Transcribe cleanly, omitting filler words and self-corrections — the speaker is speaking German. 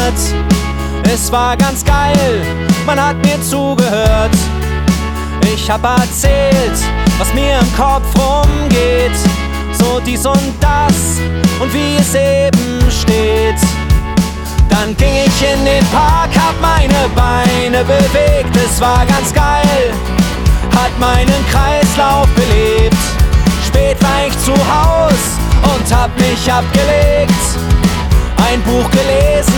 trainiert. Es war ganz geil, man hat mir zugehört. Ich hab erzählt, was mir im Kopf rumgeht, so dies und das und wie es eben steht. Dann ging ich in den Park, hab meine Beine bewegt. Es war ganz geil, hat meinen Kreislauf belebt. Spät war ich zu Haus und hab mich abgelegt, ein Buch gelesen